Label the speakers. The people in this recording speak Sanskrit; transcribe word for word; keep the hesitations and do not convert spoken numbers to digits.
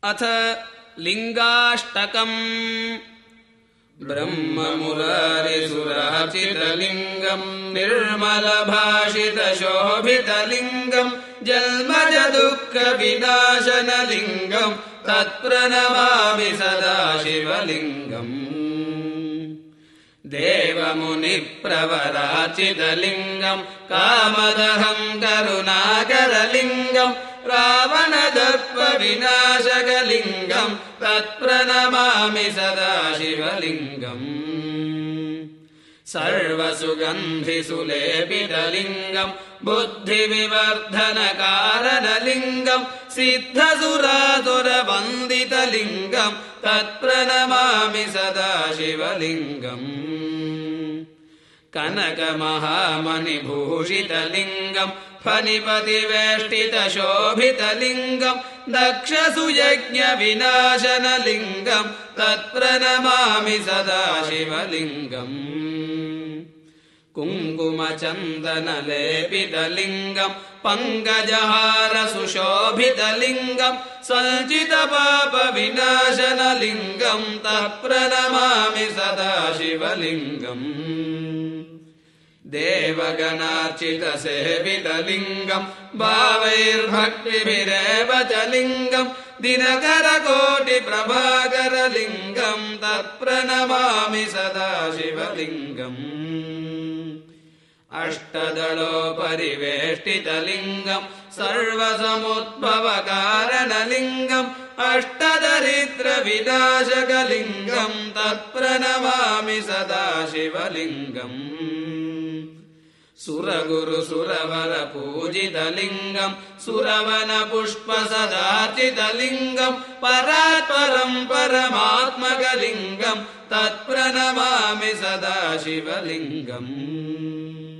Speaker 1: अथ लिङ्गाष्टकम् ब्रह्ममुरारिसुरार्चितलिङ्गम् निर्मलभाषितशोभितलिङ्गम् जन्मजदुःखविनाशनलिङ्गम् तत्प्रणमामि सदा शिवलिङ्गम् देवमुनिप्रवरार्चितलिङ्गम् कामदहम् करुणाकरलिङ्गम् रावणदर्पविनाशकलिङ्गम् तत्प्रणमामि सदा शिवलिङ्गम् सर्वसुगन्धिसुलेपितलिङ्गम् बुद्धिविवर्धनकारणलिङ्गम् सिद्धसुरासुरवन्दितलिङ्गम् तत्प्रणमामि सदा शिवलिङ्गम् कनकमहामणिभूषितलिङ्गम् फणिपतिवेष्टितशोभितलिङ्गम् दक्षसुयज्ञविनाशनलिङ्गम् तत्प्रणमामि सदा शिवलिङ्गम् कुङ्कुमचन्दनलेपितलिङ्गम् पङ्कजहारसुशोभितलिङ्गम् सञ्चितपापविनाशनलिङ्गम् तत्प्रणमामि सदा शिवलिङ्गम् देवगणार्चितसेवितलिङ्गम् भावैर्भक्तिभिरेव च लिङ्गम् दिनकरकोटिप्रभाकरलिङ्गम् तत्प्रणमामि सदा शिवलिङ्गम् अष्टदलोपरिवेष्टितलिङ्गम् सर्वसमुद्भवकारणलिङ्गम् अष्टदरिद्रविनाशकलिङ्गम् तत्प्रणमामि सदा शिवलिङ्गम् सुरगुरुसुरवरपूजितलिङ्गम् सुरवनपुष्पसदार्चितलिङ्गम् परात्परम् परमात्मकलिङ्गम् तत्प्रणमामि सदा शिवलिङ्गम्